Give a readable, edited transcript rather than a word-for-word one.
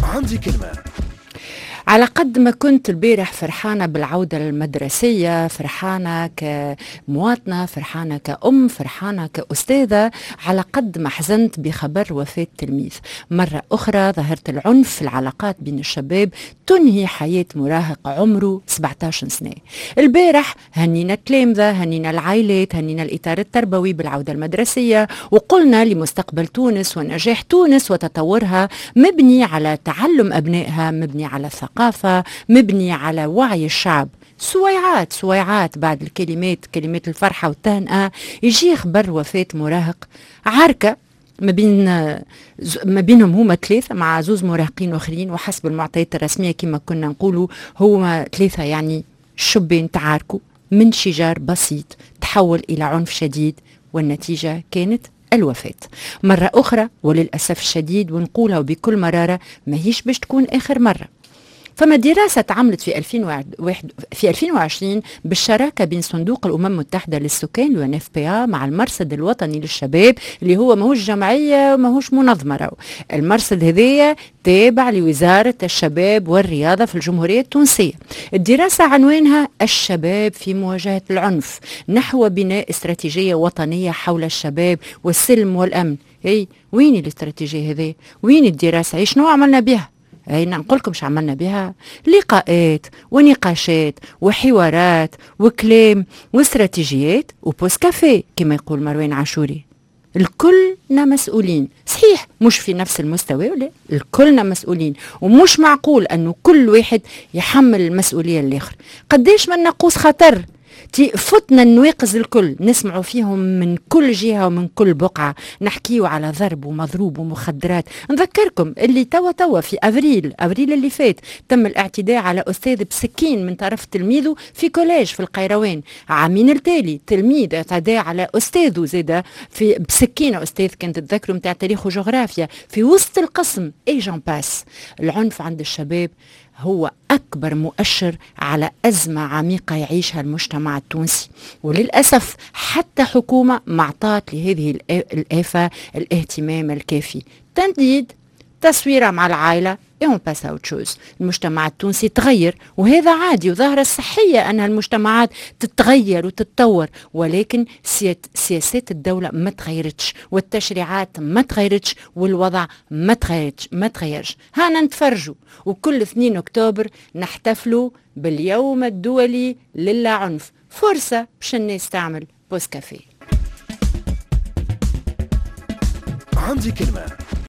عندي كلمة. على قد ما كنت البارح فرحانة بالعودة المدرسية، فرحانة كمواطنة، فرحانة كأم، فرحانة كأستاذة، على قد ما حزنت بخبر وفاة تلميذ. مرة أخرى ظهرت العنف في العلاقات بين الشباب تنهي حياة مراهق عمره 17 سنة. البارح هنينا التلامذة، هنينا العائلات، هنينا الإطار التربوي بالعودة المدرسية، وقلنا لمستقبل تونس ونجاح تونس وتطورها مبني على تعلم أبنائها، مبني على الثقافة، مبني على وعي الشعب. سويعات بعد كلمات الفرحة والتهنئة يجي خبر وفاة مراهق. عركة ما بينهم هما ثلاثة مع زوز مراهقين أخرين، وحسب المعطيات الرسمية كما كنا نقولوا هما ثلاثة، يعني شبان تعاركوا من شجار بسيط تحول إلى عنف شديد، والنتيجة كانت الوفاة. مرة أخرى وللأسف الشديد، ونقولها بكل مرارة، ما هيش باش تكون آخر مرة. فما دراسة عملت في 2020 بالشراكة بين صندوق الأمم المتحدة للسكان UNFPA مع المرصد الوطني للشباب، اللي هو ماهوش جمعية وماهوش منظمة. المرصد هذية تابع لوزارة الشباب والرياضة في الجمهورية التونسية. الدراسة عنوانها الشباب في مواجهة العنف نحو بناء استراتيجية وطنية حول الشباب والسلم والأمن. وين الاستراتيجية هذه؟ وين الدراسة؟ شنو عملنا بها؟ نقول لكم شو عملنا بها؟ لقاءات ونقاشات وحوارات وكلام واستراتيجيات وبوس كافيه كما يقول مروان عاشوري. الكلنا مسؤولين، صحيح مش في نفس المستوى، ولا الكلنا مسؤولين، ومش معقول أنه كل واحد يحمل المسؤولية الآخر. قديش من ناقوس خطر فتنا النواقز الكل نسمعوا فيهم من كل جهة ومن كل بقعة، نحكيوا على ضرب ومضروب ومخدرات. نذكركم اللي توا في أبريل اللي فات تم الاعتداء على أستاذ بسكين من طرف تلميذه في كوليج في القيروان. عامين التالي تلميذ اعتدى على أستاذه زيدا في بسكينة، أستاذ كانت تذكروا متاع تاريخ وجغرافيا في وسط القسم. جان باس. العنف عند الشباب هو أكبر مؤشر على أزمة عميقة يعيشها المجتمع التونسي، وللأسف حتى حكومة ما عطات لهذه الآفة الاهتمام الكافي. تنديد، تصويرة مع العائلة، المجتمع التونسي تغير، وهذا عادي، وظاهرة الصحية أن المجتمعات تتغير وتتطور، ولكن سياسات الدولة ما تغيرتش، والتشريعات ما تغيرتش، والوضع ما تغيرش. هانا نتفرجوا، وكل 2 أكتوبر نحتفلوا باليوم الدولي للا عنف. فرصة باش الناس تعمل بوس كافيه. عندي كلمة.